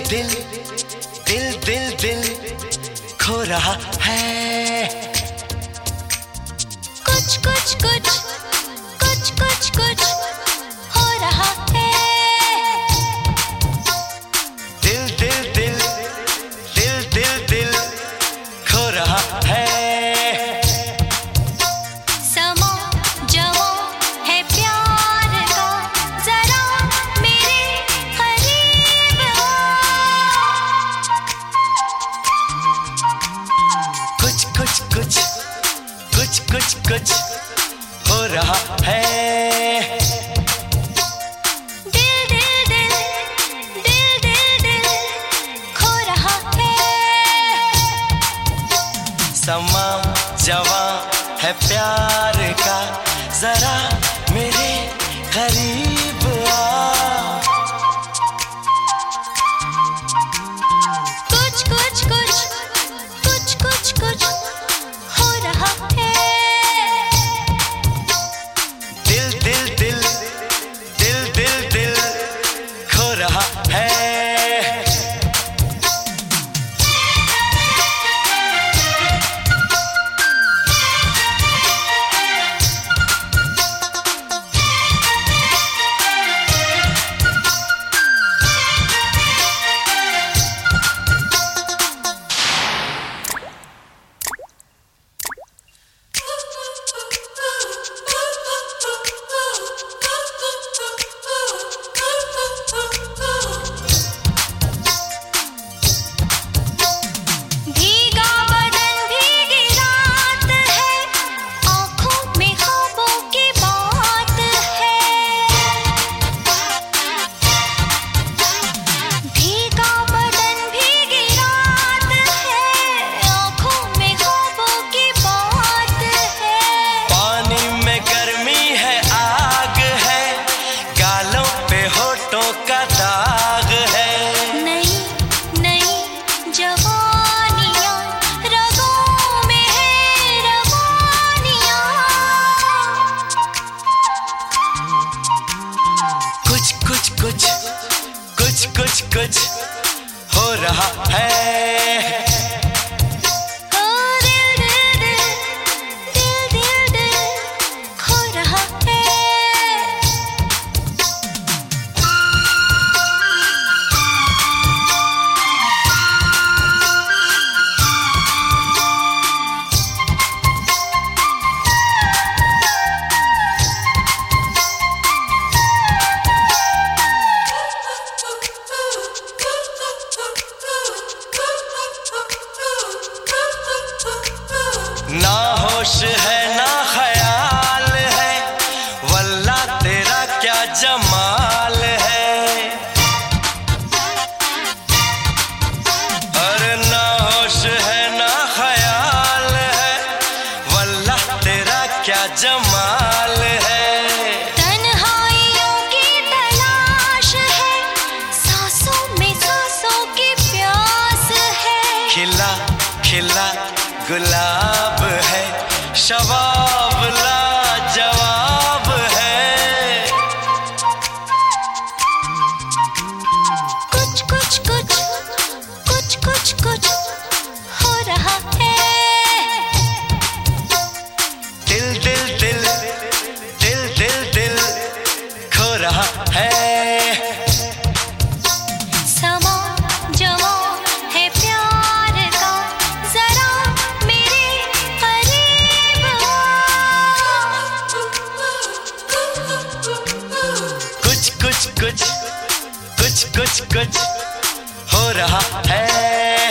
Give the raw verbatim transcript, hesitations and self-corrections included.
दिल दिल दिल दिल खो रहा है। कुछ कुछ कुछ कुछ कुछ कुछ हो रहा है। दिल दिल दिल दिल दिल दिल खो रहा है। समा जवां है प्यार का, जरा मेरे करीब आ। कुछ कुछ कुछ कुछ कुछ कुछ हो रहा है। दिल दिल दिल दिल दिल दिल खो रहा है। समा जवां है प्यार का, जरा मेरे करीब आ। कुछ कुछ कुछ कुछ कुछ कुछ हो रहा है। दिल दिल दिल दिल दिल दिल खो रहा है। भीगा बदन भीगी रात है, आँखों में ख्वाबों की बात है। भीगा बदन भीगी रात है, आँखों में ख्वाबों की बात है। पानी में गर्मी है, आग है, गालों पे होठों का दाग है। नई नई जवानियाँ रगों में है रवानियाँ। कुछ कुछ कुछ कुछ कुछ कुछ हो रहा है। ओ दिल दिल दिल दिल दिल दिल खो रहा है। ना होश है ना ख्याल है, वल्ला तेरा क्या जमाल है। अरे ना होश है ना ख्याल है, वल्ला तेरा क्या जमाल है। तन्हाइयों की तलाश है, सांसों में सांसों की प्यास है। खिला खिला गुलाब है, शबाब लाजवाब है। कुछ कुछ कुछ कुछ कुछ कुछ हो रहा है। दिल दिल दिल दिल दिल दिल खो रहा है। समा जवां है प्यार का, जरा मेरे करीब आ। कुछ कुछ कुछ कुछ कुछ कुछ हो रहा है।